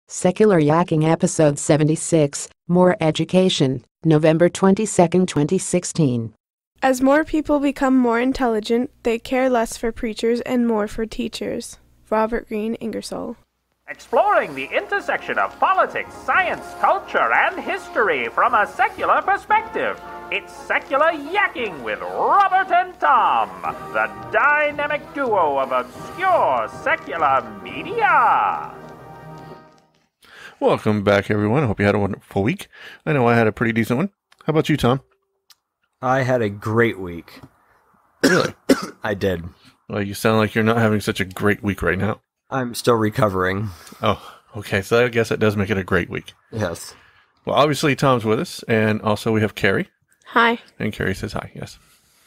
Secular Yakking Episode 76, More Education, November 22, 2016. As more people become more intelligent, they care less for preachers and more for teachers. Robert Greene Ingersoll. Exploring the intersection of politics, science, culture, and history from a secular perspective. It's Secular Yakking with Robert and Tom, the dynamic duo of obscure secular media. Welcome back, everyone. I hope you had a wonderful week. I know I had a pretty decent one. How about you, Tom? I had a great week. Really? I did. Well, you sound like you're not having such a great week right now. I'm still recovering. Oh, okay. So I guess that does make it a great week. Yes. Well, obviously, Tom's with us, and also we have Carrie. Hi. And Carrie says hi, yes.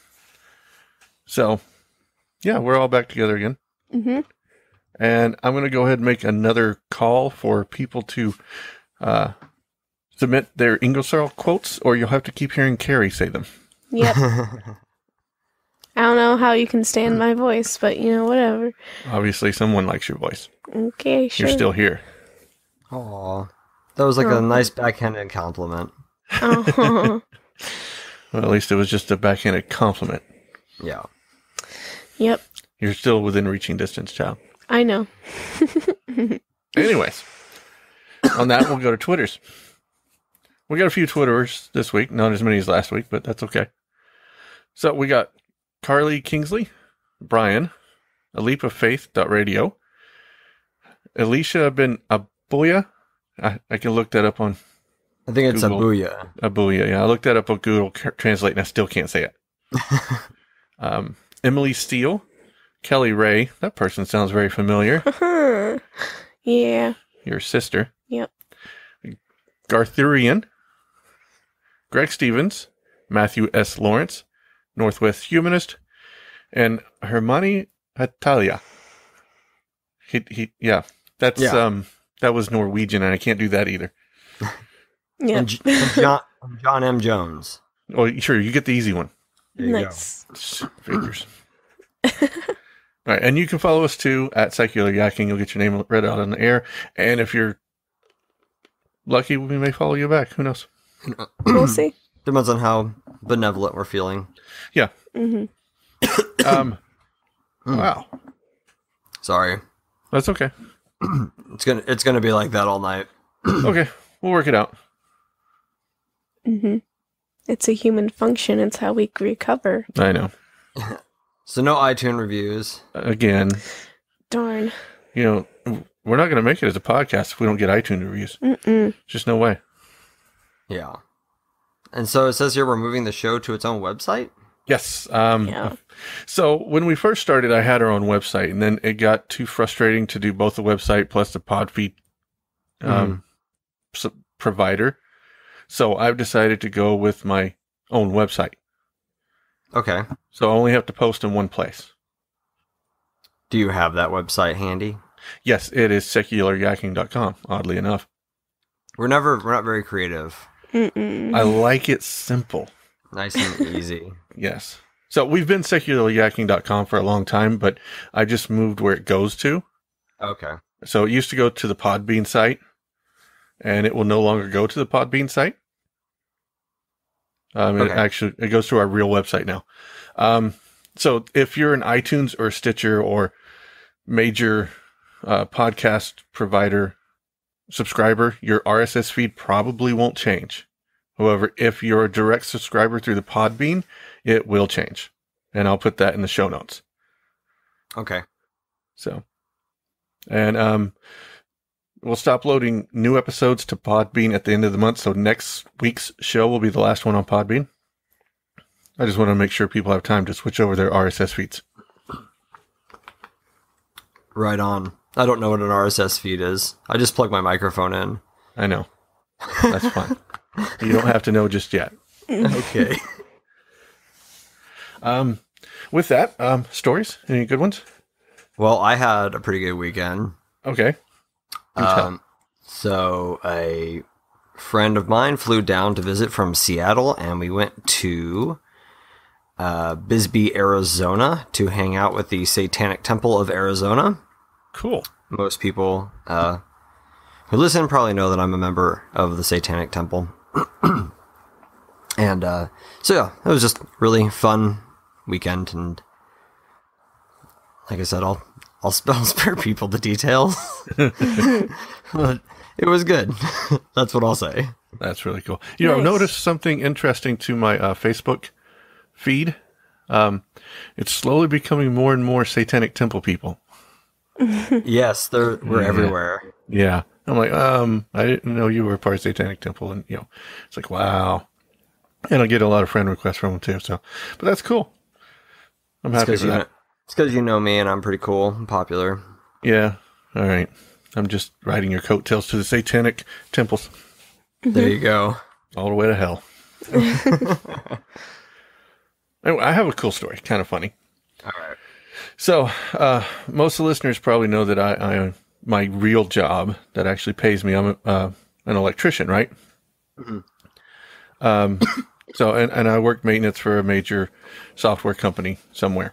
So, yeah, we're all back together again. Mm-hmm. And I'm going to go ahead and make another call for people to submit their Ingersoll quotes, or you'll have to keep hearing Carrie say them. Yep. I don't know how you can stand my voice, but whatever. Obviously, someone likes your voice. Okay, sure. You're still here. Aw. That was like a nice backhanded compliment. Oh. Well, at least it was just a backhanded compliment. Yeah. Yep. You're still within reaching distance, child. I know. Anyways, on that, we'll go to Twitters. We got a few Twitterers this week. Not as many as last week, but that's okay. So we got Carly Kingsley, Brian, A Leap of Faith.radio, Alicia bin Abuya. I can look that up on I think it's Google. Abuya. Abuya, yeah. I looked that up on Google Translate and I still can't say it. Emily Steele, Kelly Ray. That person sounds very familiar. Yeah. Your sister. Yep. Garthurian, Greg Stevens, Matthew S. Lawrence, Northwest Humanist, and Hermione Hatalia. That was Norwegian, and I can't do that either. Yeah. And John M. Jones. Oh, sure, you get the easy one. There you Nice. Figures. All right, and you can follow us too at Secular Yakking. You'll get your name read out on the air, and if you're lucky, we may follow you back. Who knows? We'll see. Depends on how benevolent we're feeling. Yeah. Mm-hmm. Wow. Sorry. That's okay. It's gonna be like that all night. Okay, we'll work it out. Mm-hmm. It's a human function. It's how we recover. I know. So no iTunes reviews. Again, Darn. we're not going to make it as a podcast if we don't get iTunes reviews. Mm-mm. Just no way. Yeah. And so it says here we're moving the show to its own website? Yes. Yeah. So when we first started, I had our own website, and then it got too frustrating to do both the website plus the Podfeed provider. So I've decided to go with my own website. Okay. So I only have to post in one place. Do you have that website handy? Yes, it is secularyakking.com, oddly enough. We're not very creative. Mm-mm. I like it simple. Nice and easy. Yes. So we've been secularyakking.com for a long time, but I just moved where it goes to. Okay. So it used to go to the Podbean site, and it will no longer go to the Podbean site. Okay. It goes to our real website now. So if you're an iTunes or Stitcher or major podcast provider subscriber, your RSS feed probably won't change. However, if you're a direct subscriber through the Podbean, it will change. And I'll put that in the show notes. Okay. So, and we'll stop loading new episodes to Podbean at the end of the month. So next week's show will be the last one on Podbean. I just want to make sure people have time to switch over their RSS feeds. Right on. I don't know what an RSS feed is. I just plug my microphone in. I know. That's fine. You don't have to know just yet. Okay. With that, stories? Any good ones? Well, I had a pretty good weekend. Okay. So a friend of mine flew down to visit from Seattle, and we went to Bisbee, Arizona, to hang out with the Satanic Temple of Arizona. Cool. Most people who listen probably know that I'm a member of the Satanic Temple. And so yeah, it was just really fun weekend, and like I said, I'll spare people the details. But it was good. That's what I'll say. That's really cool. You know, I've noticed something interesting to my Facebook feed. It's slowly becoming more and more Satanic Temple people. Yes, we're everywhere. Yeah. I'm like, I didn't know you were part of Satanic Temple. And, it's like, wow. And I get a lot of friend requests from them too. So, but that's cool. I'm happy for that. It's because you know me and I'm pretty cool and popular. Yeah. All right. I'm just riding your coattails to the Satanic Temples. There you go. All the way to hell. Anyway, I have a cool story. Kind of funny. All right. So, most of the listeners probably know that I my real job that actually pays me, I'm an electrician, right? Mm-hmm. So, and I work maintenance for a major software company somewhere.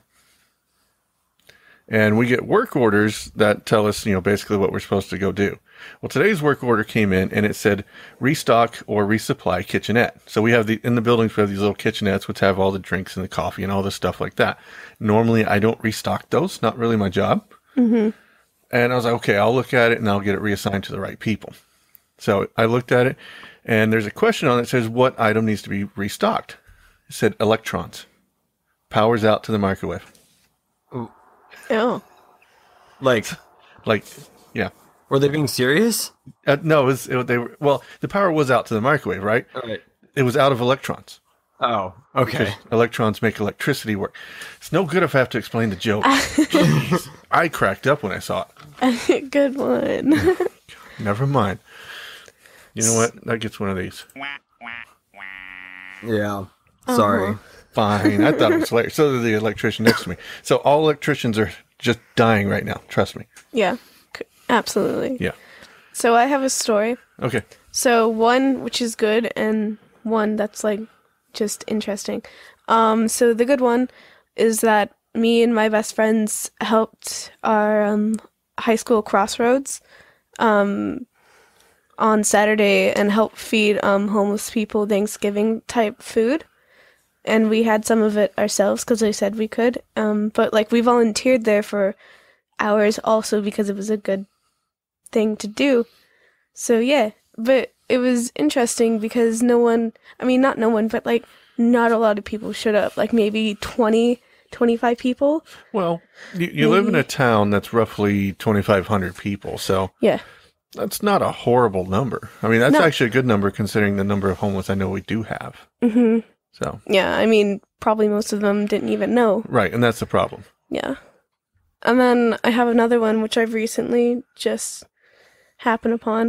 And we get work orders that tell us, basically what we're supposed to go do. Well, today's work order came in and it said restock or resupply kitchenette. So we have in the buildings, we have these little kitchenettes, which have all the drinks and the coffee and all this stuff like that. Normally I don't restock those. Not really my job. Mm-hmm. And I was like, okay, I'll look at it and I'll get it reassigned to the right people. So I looked at it and there's a question on it that says, what item needs to be restocked? It said electrons. Powers out to the microwave. Oh. Like, yeah. Were they being serious? No, the power was out to the microwave, right? All right. It was out of electrons. Oh, okay. Because electrons make electricity work. It's no good if I have to explain the joke. Jeez. I cracked up when I saw it. Good one. Never mind. You know what? That gets one of these. Yeah. Sorry. Fine. I thought it was hilarious. So did the electrician next to me. So all electricians are just dying right now. Trust me. Yeah. Absolutely. Yeah. So I have a story. Okay. So one which is good and one that's like just interesting. So the good one is that me and my best friends helped our high school crossroads on Saturday and helped feed homeless people Thanksgiving type food. And we had some of it ourselves because they said we could. But like we volunteered there for hours also because it was a good thing to do. So yeah, but it was interesting because not a lot of people showed up, like maybe 20, 25 people. Well, you live in a town that's roughly 2,500 people, so yeah, that's not a horrible number. I mean, that's actually a good number considering the number of homeless I know we do have. Mm-hmm. So yeah, I mean, probably most of them didn't even know. Right, and that's the problem. Yeah. And then I have another one which I've recently just happened upon.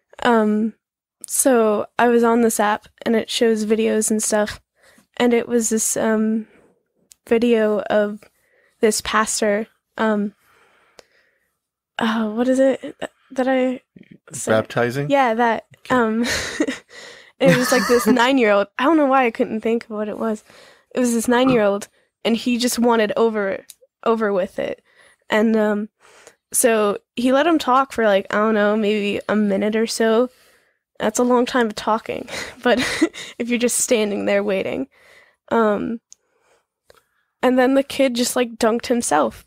So I was on this app and it shows videos and stuff, and it was this video of this pastor. What is it that I said? Baptizing? Yeah, that. It was like this 9-year-old. I don't know why I couldn't think of what it was. It was this 9-year-old, and he just wanted over with it. And so he let him talk for like, I don't know, maybe a minute or so. That's a long time of talking. But if you're just standing there waiting. And then the kid just like dunked himself.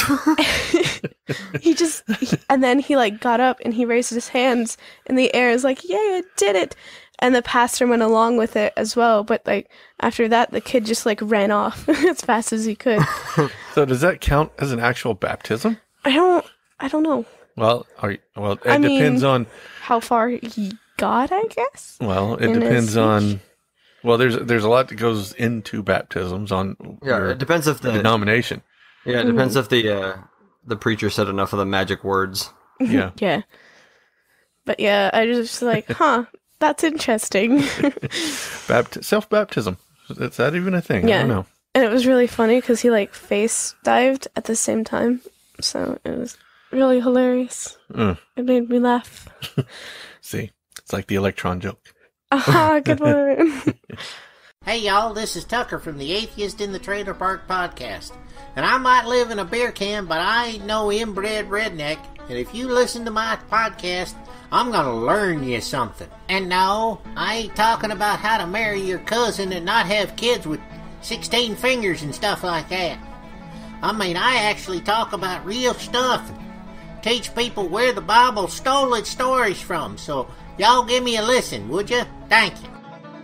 And then he like got up and he raised his hands in the air. Is like, yay, I did it. And the pastor went along with it as well. But like after that, the kid just like ran off as fast as he could. So does that count as an actual baptism? I don't know. Well, it depends on how far he got, I guess. Well, it depends on. Well, there's a lot that goes into baptisms on. It depends if the denomination. Yeah, it depends if the preacher said enough of the magic words. Yeah. Yeah. But yeah, I just like, that's interesting. Self-baptism. Is that even a thing? Yeah. I don't know. And it was really funny because he like face dived at the same time. So it was really hilarious. It made me laugh. See, it's like the electron joke. Good one. Hey y'all, this is Tucker from the Atheist in the Trailer Park podcast. And I might live in a beer can, but I ain't no inbred redneck. And if you listen to my podcast, I'm gonna learn you something. And no, I ain't talking about how to marry your cousin and not have kids with 16 fingers and stuff like that. I mean, I actually talk about real stuff and teach people where the Bible stole its stories from. So, y'all give me a listen, would you? Thank you.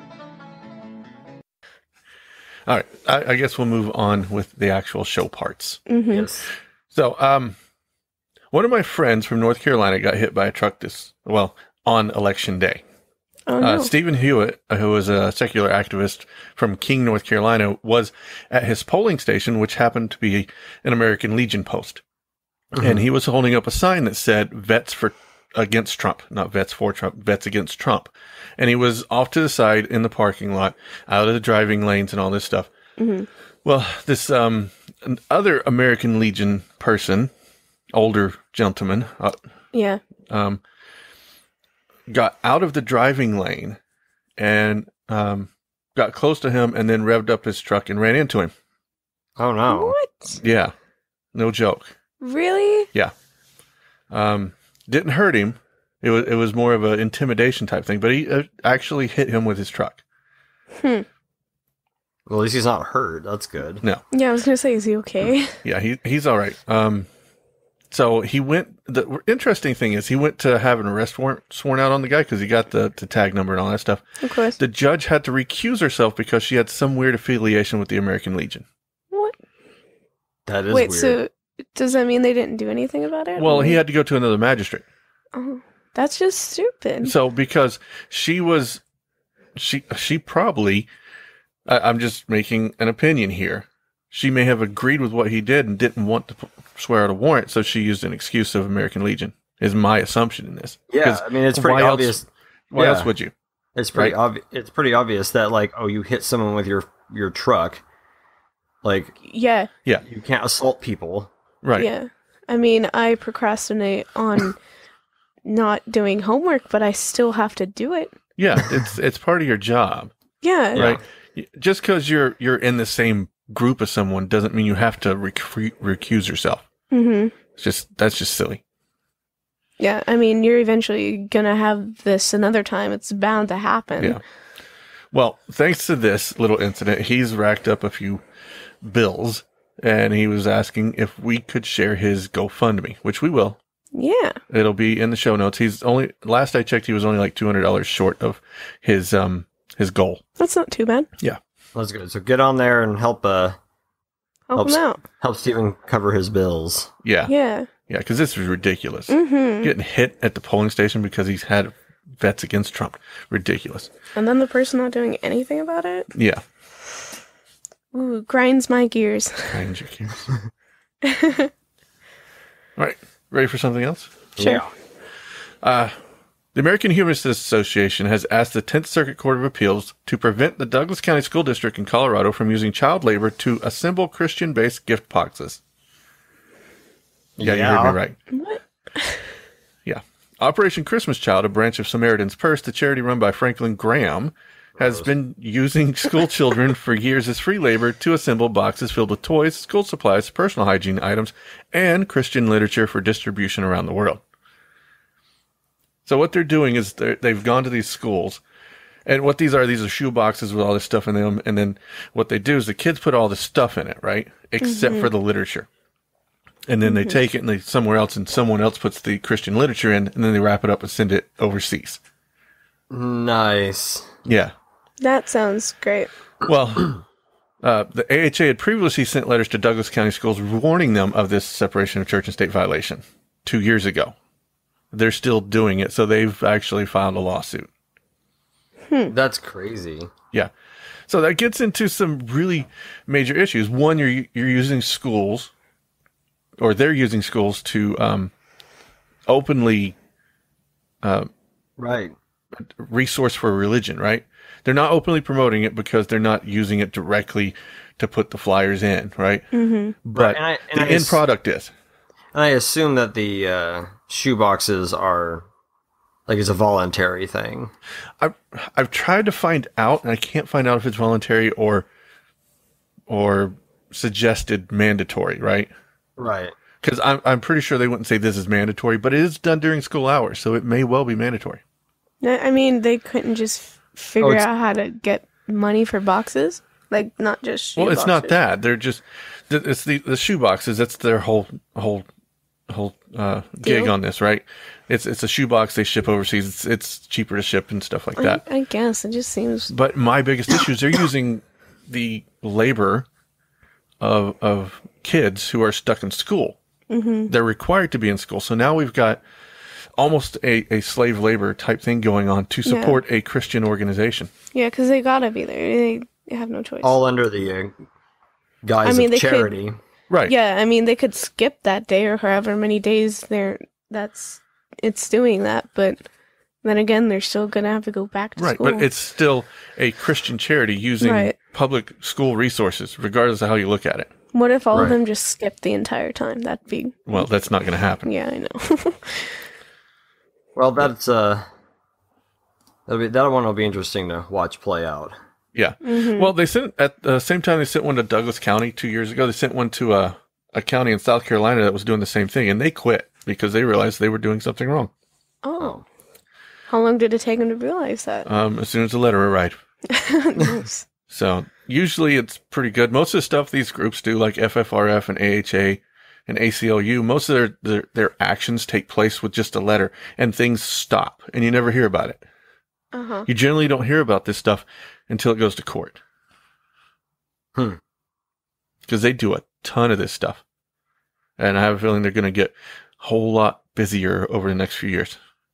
All right. I guess we'll move on with the actual show parts. Yes. So, one of my friends from North Carolina got hit by a truck on election day. Oh, no. Stephen Hewitt, who was a secular activist from King, North Carolina, was at his polling station, which happened to be an American Legion post. And he was holding up a sign that said "Vets against Trump," not "Vets for Trump," "Vets against Trump." And he was off to the side in the parking lot, out of the driving lanes and all this stuff. Well, this other American Legion person, older gentleman, Yeah. got out of the driving lane and got close to him and then revved up his truck and ran into him. Oh no. What? Yeah, no joke. Really? Yeah. Didn't hurt him. It was more of an intimidation type thing, but he actually hit him with his truck. Well, at least he's not hurt. That's good. No. Yeah, I was gonna say, is he okay? Yeah, he's all right. So he went. The interesting thing is he went to have an arrest warrant sworn out on the guy because he got the tag number and all that stuff. Of course. The judge had to recuse herself because she had some weird affiliation with the American Legion. What? That is Wait, weird. so does that mean they didn't do anything about it? Well, he had to go to another magistrate. Oh, that's just stupid. So because she probably, I'm just making an opinion here. She may have agreed with what he did and didn't want to swear out a warrant, so she used an excuse of American Legion, is my assumption in this. Yeah, 'Cause I mean, it's pretty why obvious. Why Yeah. else would you? It's pretty Right. obvious. It's pretty obvious that, like, oh, you hit someone with your truck. Like, Yeah, you can't assault people. Right. yeah. I mean, I procrastinate on not doing homework, but I still have to do it. Yeah, it's part of your job, Yeah. right? Just because you're in the same group as someone doesn't mean you have to recuse yourself. Mm-hmm. That's just silly. Yeah, I mean, you're eventually gonna have this another time. It's bound to happen. Yeah. Well, thanks to this little incident, he's racked up a few bills, and he was asking if we could share his GoFundMe, which we will. Yeah. It'll be in the show notes. Last I checked, he was only like $200 short of his goal. That's not too bad. That's good. So get on there and help Help Helps. him out. Stephen cover his bills. Yeah. Yeah. Yeah, because this is ridiculous. Mm-hmm. Getting hit at the polling station because he's had Vets against Trump. Ridiculous. And then the person not doing anything about it? Yeah. Ooh, grinds my gears. Grind your gears. All right. Ready for something else? Sure. Yeah. The American Humanist Association has asked the 10th Circuit Court of Appeals to prevent the Douglas County School District in Colorado from using child labor to assemble Christian-based gift boxes. Yeah, you heard me right. What? Yeah. Operation Christmas Child, a branch of Samaritan's Purse, the charity run by Franklin Graham, has been using school children for years as free labor to assemble boxes filled with toys, school supplies, personal hygiene items, and Christian literature for distribution around the world. So what they're doing is they've gone to these schools, and what these are shoe boxes with all this stuff in them, and then what they do is the kids put all this stuff in it, right? Except for the literature. And then they take it and they somewhere else, and someone else puts the Christian literature in, and then they wrap it up and send it overseas. Nice. Yeah. That sounds great. Well, the AHA had previously sent letters to Douglas County schools warning them of this separation of church and state violation 2 years ago. They're still doing it, so they've actually filed a lawsuit. That's crazy. Yeah. So that gets into some really major issues. One, you're using schools, or they're using schools to openly Right. resource for religion, right? They're not openly promoting it because they're not using it directly to put the flyers in, right? Mm-hmm. But Right, the end product is. And I assume that the shoe boxes are like it's a voluntary thing. I've tried to find out, and I can't find out if it's voluntary or suggested mandatory, right? Right. Because I'm pretty sure they wouldn't say this is mandatory, but it is done during school hours, so it may well be mandatory. I mean, they couldn't just figure it's- out how to get money for boxes, like not just shoe Well, it's not boxes. that. They're just it's the shoe boxes. That's their whole gig Deal? on this, right? It's a shoe box they ship overseas. It's cheaper to ship and stuff like that. I guess it just seems. But my biggest issue is they're using the labor of kids who are stuck in school. Mm-hmm. They're required to be in school. So now we've got almost a slave labor type thing going on to support a Christian organization. Yeah, because they gotta be there. They have no choice. All under the guise I mean, of they could- charity. Right. Yeah, I mean, they could skip that day or however many days it's doing that, but then again, they're still gonna have to go back to Right. school. But it's still a Christian charity using Right. public school resources, regardless of how you look at it. What if all of Right. them just skip the entire time? That'd be. Well, that's not going to happen. Yeah, I know. Well, that one will be interesting to watch play out. Yeah. Mm-hmm. Well, they sent at the same time they sent one to Douglas County 2 years ago. They sent one to a county in South Carolina that was doing the same thing, and they quit because they realized they were doing something wrong. Oh. How long did it take them to realize that? As soon as the letter arrived. Nice. So usually it's pretty good. Most of the stuff these groups do, like FFRF and AHA and ACLU, most of their actions take place with just a letter, and things stop, and you never hear about it. Uh-huh. You generally don't hear about this stuff until it goes to court. Because they do a ton of this stuff. And I have a feeling they're going to get a whole lot busier over the next few years.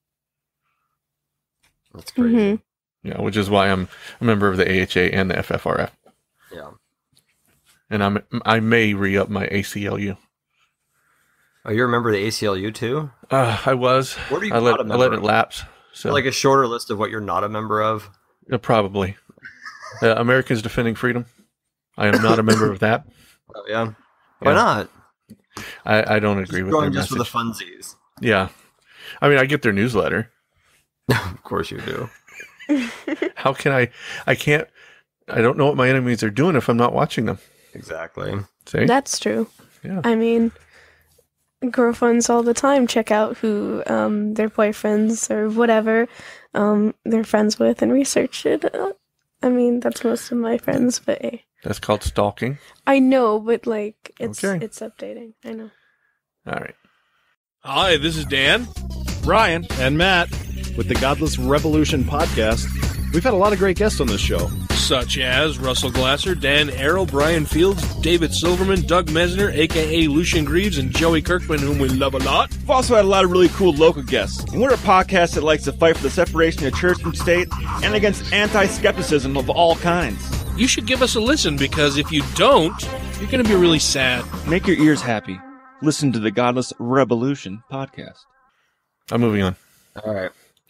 That's crazy. Mhm. Yeah, which is why I'm a member of the AHA and the FFRF. Yeah. And I may re-up my ACLU. Oh, you remember the ACLU too? I was. What are you I not a let member it of? lapse. So Like a shorter list of what you're not a member of? probably. Americans Defending Freedom. I am not a member of that. Oh, yeah. Why Yeah. not? I don't agree with their Going just message. for the funsies. Yeah. I mean, I get their newsletter. Of course you do. How can I can't, I don't know what my enemies are doing if I'm not watching them. Exactly. See? That's true. Yeah. I mean, girlfriends all the time check out who their boyfriends or whatever they're friends with and research it. I mean, that's most of my friends, but hey. That's called stalking. I know, but like it's Okay. it's updating. I know. All right. Hi, this is Dan, Brian, and Matt with the Godless Revolution podcast. We've had a lot of great guests on this show, such as Russell Glasser, Dan Arrow, Brian Fields, David Silverman, Doug Mesner, aka Lucian Greaves, and Joey Kirkman, whom we love a lot. We've also had a lot of really cool local guests, and we're a podcast that likes to fight for the separation of church and state and against anti-skepticism of all kinds. You should give us a listen, because if you don't, you're going to be really sad. Make your ears happy. Listen to the Godless Revolution podcast. I'm moving on. All right.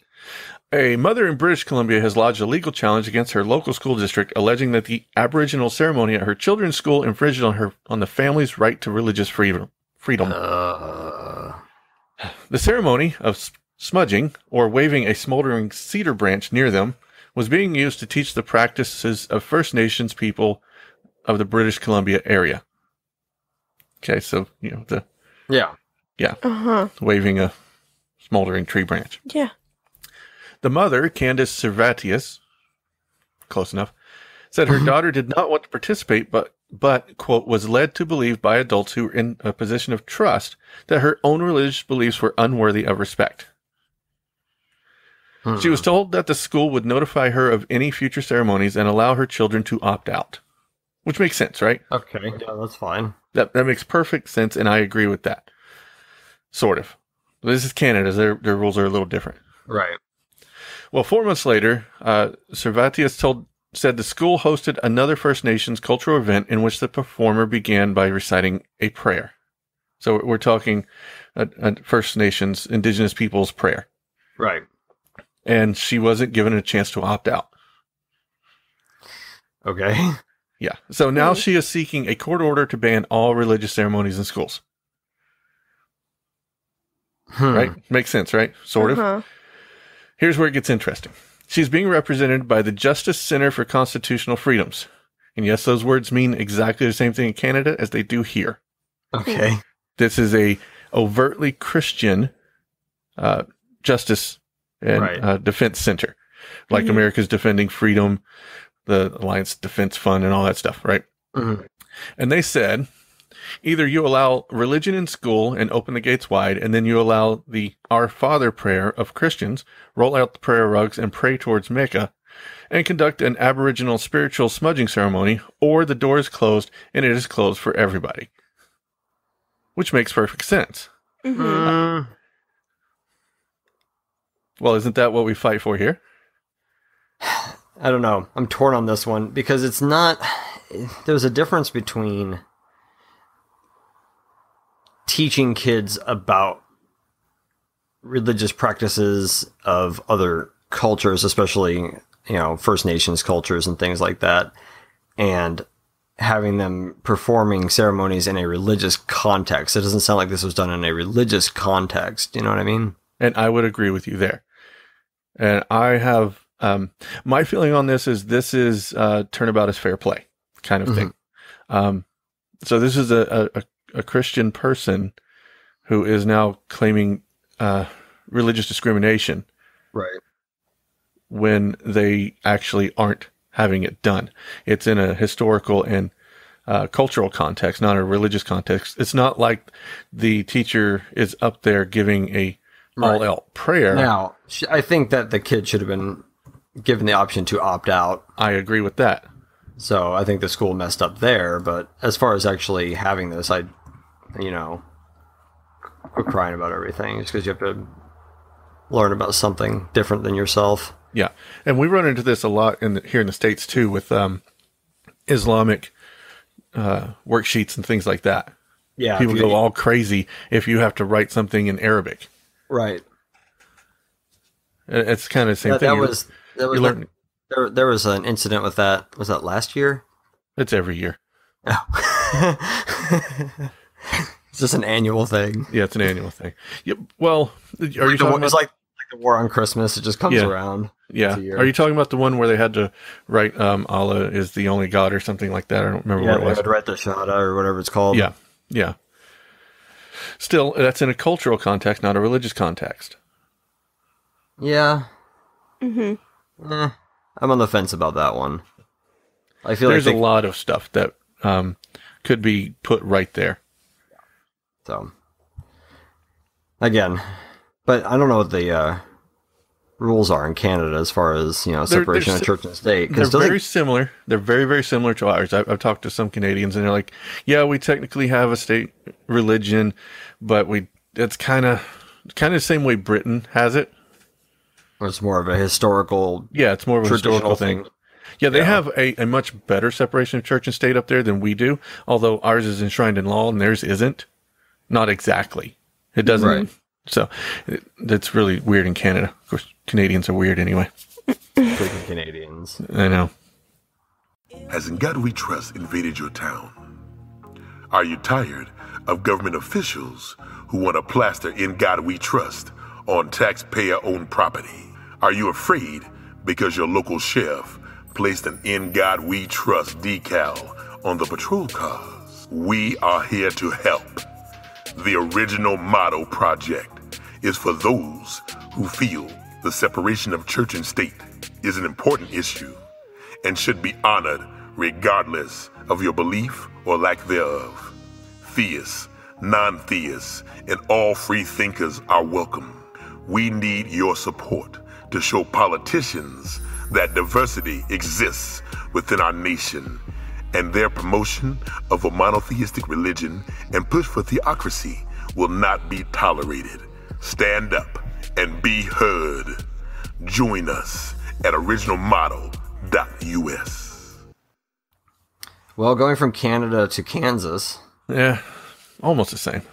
A mother in British Columbia has lodged a legal challenge against her local school district, alleging that the Aboriginal ceremony at her children's school infringed on the family's right to religious freedom. The ceremony of smudging, or waving a smoldering cedar branch near them, was being used to teach the practices of First Nations people of the British Columbia area. Okay, so, Yeah. Uh-huh. waving a smoldering tree branch. Yeah. The mother, Candace Servatius, close enough, said her daughter did not want to participate, but, quote, was led to believe by adults who were in a position of trust that her own religious beliefs were unworthy of respect. She was told that the school would notify her of any future ceremonies and allow her children to opt out. Which makes sense, right? Okay. Yeah, that's fine. That makes perfect sense, and I agree with that. Sort of. This is Canada. Their rules are a little different. Right. Well, 4 months later, Servatius said the school hosted another First Nations cultural event in which the performer began by reciting a prayer. So we're talking a First Nations, Indigenous people's prayer. Right. And she wasn't given a chance to opt out. Okay. Yeah. So now she is seeking a court order to ban all religious ceremonies in schools. Right? Makes sense, right? Sort of. Uh-huh. Here's where it gets interesting. She's being represented by the Justice Center for Constitutional Freedoms. And yes, those words mean exactly the same thing in Canada as they do here. Okay. This is a overtly Christian justice and defense center, like America's Defending Freedom, the Alliance Defense Fund, and all that stuff, right? Mm-hmm. And they said, either you allow religion in school and open the gates wide, and then you allow the Our Father prayer of Christians, roll out the prayer rugs and pray towards Mecca, and conduct an Aboriginal spiritual smudging ceremony, or the door is closed and it is closed for everybody. Which makes perfect sense. Mm-hmm. Well, isn't that what we fight for here? I don't know. I'm torn on this one because it's not. There's a difference between teaching kids about religious practices of other cultures, especially, First Nations cultures and things like that, and having them performing ceremonies in a religious context. It doesn't sound like this was done in a religious context. You know what I mean? And I would agree with you there. And I have, my feeling on this is turnabout is fair play kind of thing. So this is a Christian person who is now claiming religious discrimination. Right. When they actually aren't having it done. It's in a historical and cultural context, not a religious context. It's not like the teacher is up there giving a all-out prayer. Now, I think that the kid should have been given the option to opt out. I agree with that. So I think the school messed up there, but as far as actually having this, we're crying about everything just because you have to learn about something different than yourself. Yeah, and we run into this a lot here in the States too with Islamic worksheets and things like that. Yeah, people go all crazy if you have to write something in Arabic. Right. It's kind of the same thing. There was an incident with that. Was that last year? It's every year. Oh. It's just an annual thing. Yeah, it's an annual thing. Yep. Well, are you talking about? It's like the war on Christmas. It just comes around. Yeah. Are you talking about the one where they had to write Allah is the only God or something like that? I don't remember what it was. They had to write the Shahada or whatever it's called. Yeah. Yeah. Still, that's in a cultural context, not a religious context. Yeah. Mm-hmm. I'm on the fence about that one. I feel there's a lot of stuff that could be put right there. So, again, but I don't know what the rules are in Canada as far as separation of church and state. They're very similar. They're very, very similar to ours. I've talked to some Canadians, and they're like, "Yeah, we technically have a state religion, but it's kind of the same way Britain has it. It's more of a historical, it's more of a historical thing. Yeah, they have a much better separation of church and state up there than we do. Although ours is enshrined in law and theirs isn't. Not exactly. It doesn't. Right. So that's really weird in Canada. Of course, Canadians are weird anyway. Freaking Canadians. I know. Has In God We Trust invaded your town? Are you tired of government officials who want to plaster In God We Trust on taxpayer-owned property? Are you afraid because your local sheriff placed an In God We Trust decal on the patrol cars? We are here to help. The Original Motto Project is for those who feel the separation of church and state is an important issue and should be honored regardless of your belief or lack thereof. Theists, non-theists, and all free thinkers are welcome. We need your support to show politicians that diversity exists within our nation, and their promotion of a monotheistic religion and push for theocracy will not be tolerated. Stand up and be heard. Join us at originalmotto.us. Well, going from Canada to Kansas. Yeah, almost the same.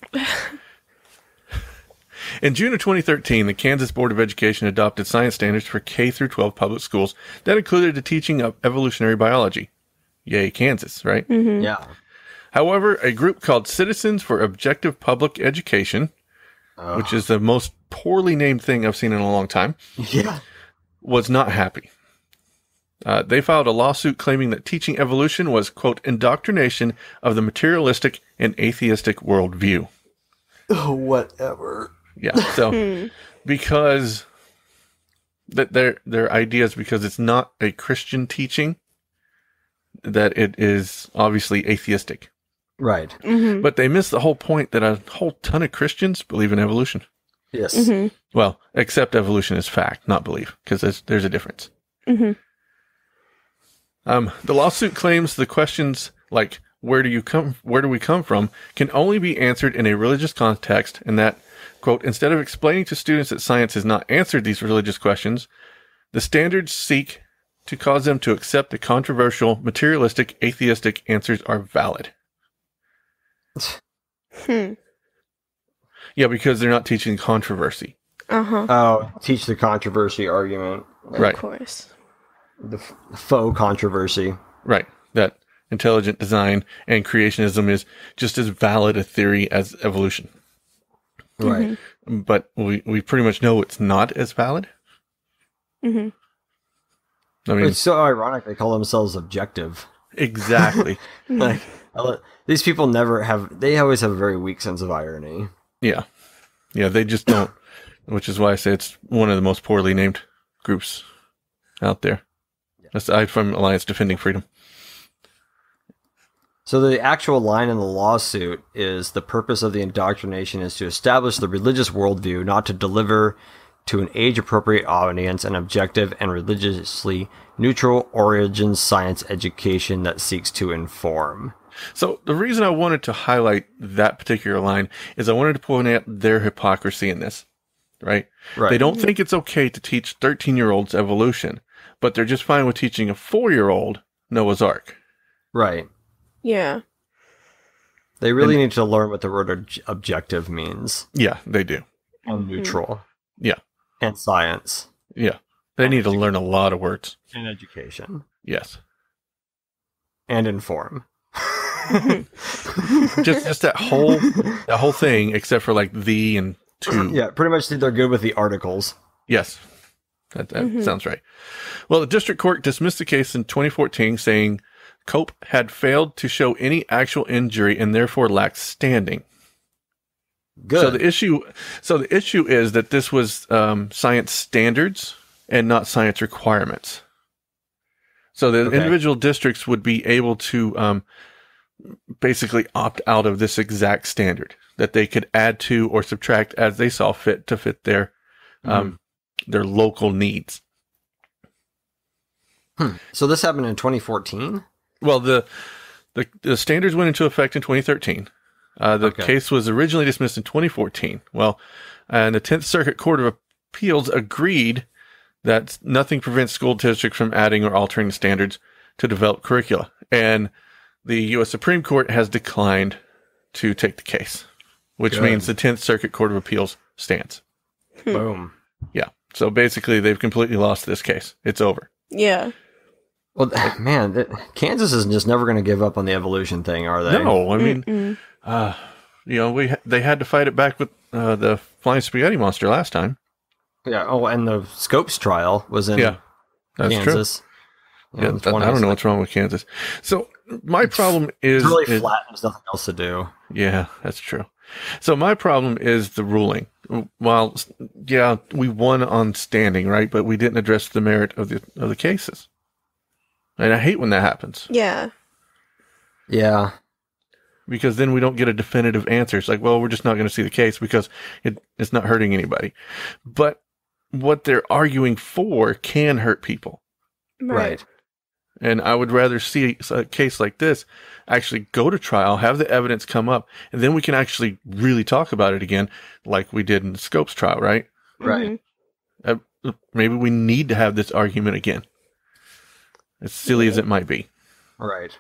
In June of 2013, the Kansas Board of Education adopted science standards for K through 12 public schools that included the teaching of evolutionary biology. Yay, Kansas, right? Mm-hmm. Yeah. However, a group called Citizens for Objective Public Education, which is the most poorly named thing I've seen in a long time, yeah, was not happy. They filed a lawsuit claiming that teaching evolution was, quote, indoctrination of the materialistic and atheistic worldview. Oh, whatever. Yeah, so because that their ideas, because it's not a Christian teaching, that it is obviously atheistic. Right. But they miss the whole point that a whole ton of Christians believe in evolution. Yes. Well, except evolution is fact, not belief, because there's a difference. The lawsuit claims the questions like where do we come from can only be answered in a religious context, and that, quote, instead of explaining to students that science has not answered these religious questions, the standards seek to cause them to accept the controversial, materialistic, atheistic answers are valid. Yeah, because they're not teaching controversy. Oh, teach the controversy argument. Right. Of course. The faux controversy. Right. That intelligent design and creationism is just as valid a theory as evolution. Right. But we pretty much know it's not as valid. I mean, It's so ironic they call themselves objective. exactly. Like, these people they always have a very weak sense of irony. Yeah. Yeah, they just don't, which is why I say it's one of the most poorly named groups out there, aside from Alliance Defending Freedom. So the actual line in the lawsuit is the purpose of the indoctrination is to establish the religious worldview, not to deliver to an age-appropriate audience an objective and religiously neutral origin science education that seeks to inform. So the reason I wanted to highlight that particular line is I wanted to point out their hypocrisy in this, right? They don't think it's okay to teach 13-year-olds evolution, but they're just fine with teaching a 4-year-old Noah's Ark. Right. Yeah. They really need to learn what the word objective means. Yeah, they do. And neutral. Yeah. And science. Yeah. They need to learn a lot of words. And education. Yes. And inform. just that whole thing, except for like the and to. Yeah, pretty much they're good with the articles. Yes. That sounds right. Well, the district court dismissed the case in 2014, saying Cope had failed to show any actual injury and therefore lacked standing. Good. So the issue is that this was science standards and not science requirements. So the individual districts would be able to basically opt out of this exact standard that they could add to or subtract as they saw fit to fit their local needs. So this happened in 2014? Well, the standards went into effect in 2013. The case was originally dismissed in 2014. Well, and the 10th Circuit Court of Appeals agreed that nothing prevents school districts from adding or altering the standards to develop curricula. And the U.S. Supreme Court has declined to take the case, which means the 10th Circuit Court of Appeals stands. Boom. Yeah. So basically, they've completely lost this case. It's over. Yeah. Well, man, Kansas is just never going to give up on the evolution thing, are they? No, I mean, they had to fight it back with the flying spaghetti monster last time. Yeah. Oh, and the Scopes trial was in that's Kansas. True. Yeah, I don't know what's wrong with Kansas. So my problem is it's really flat. There's nothing else to do. Yeah, that's true. So my problem is the ruling. Well, yeah, we won on standing, right? But we didn't address the merit of the cases. And I hate when that happens. Yeah. Yeah. Because then we don't get a definitive answer. It's like, well, we're just not going to see the case because it's not hurting anybody. But what they're arguing for can hurt people. Right. And I would rather see a case like this actually go to trial, have the evidence come up, and then we can actually really talk about it again like we did in the Scopes trial, right? Right. Maybe we need to have this argument again. As silly as it might be. Right.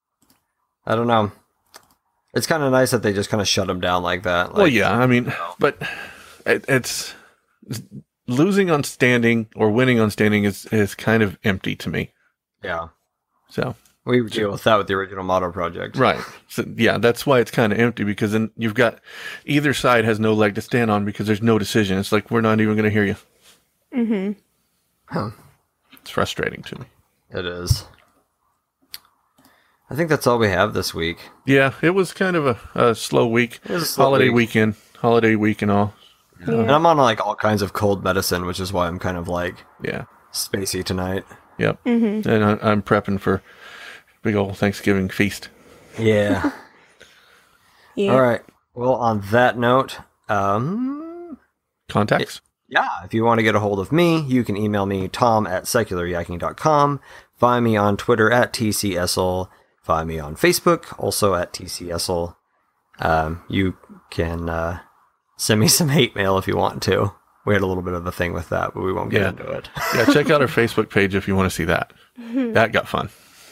I don't know. It's kind of nice that they just kind of shut them down like that. Well, yeah, I mean, but it's losing on standing or winning on standing is kind of empty to me. Yeah. So we deal with that with the original Model Project. Right. So yeah, that's why it's kind of empty, because then you've got either side has no leg to stand on because there's no decision. It's like, we're not even going to hear you. Mm-hmm. Huh. It's frustrating to me. It is. I think that's all we have this week. Yeah, it was kind of a slow week. It was a slow holiday week. holiday week and all. And I'm on like all kinds of cold medicine, which is why I'm kind of like spacey tonight. Yep. And I'm prepping for big old Thanksgiving feast. Yeah. Yeah. All right. Well, on that note, Contacts? yeah, if you want to get a hold of me, you can email me, tom@secularyacking.com. Find me on Twitter @TCSL. Find me on Facebook, also @TCSL. You can send me some hate mail if you want to. We had a little bit of a thing with that, but we won't get into it. Yeah, check out our Facebook page if you want to see that. That got fun.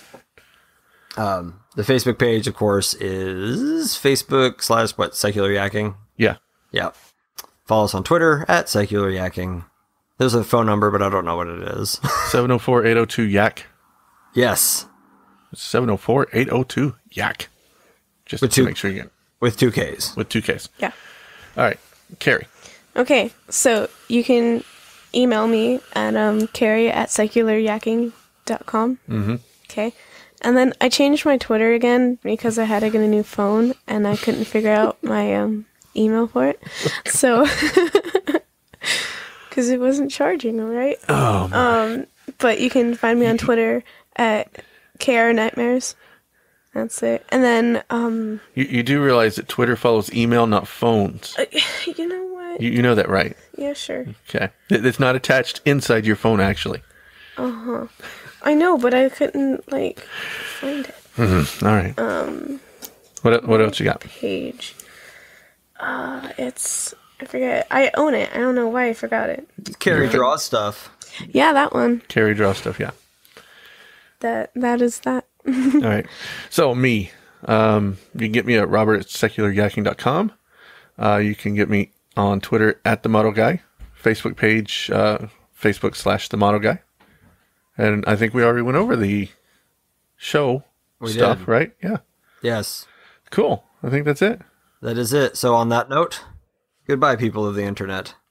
The Facebook page, of course, is Facebook/Secular Yakking. Yeah. Yeah. Follow us on Twitter @Secular Yakking. There's a phone number, but I don't know what it is. 704-802-YAK. Yes. 704-802-YAK. Just With to two- make sure you get With 2 Ks. with 2 Ks. Yeah. All right. Carrie. Okay, so you can email me at carrie@secularyakking.com. Mm-hmm. Okay. And then I changed my Twitter again because I had to get a new phone and I couldn't figure out my email for it. So, because it wasn't charging, all right? Oh, my. But you can find me on Twitter at KRNightmares. That's it. And then, You do realize that Twitter follows email, not phones. you know what? You know that, right? Yeah, sure. Okay. It's not attached inside your phone, actually. I know, but I couldn't, find it. Mm-hmm. All right. What else you got? Page. I forget. I own it. I don't know why I forgot it. Carrie draws stuff. Yeah, that one. Carrie draw stuff, yeah. That is that. All right. So, me. You can get me at robert@secularyakking.com. You can get me on Twitter @TheModelGuy. Facebook page, Facebook/TheModelGuy. And I think we already went over the show stuff, did. right? Yeah. Yes. Cool. I think that's it. That is it. So on that note, goodbye, people of the internet.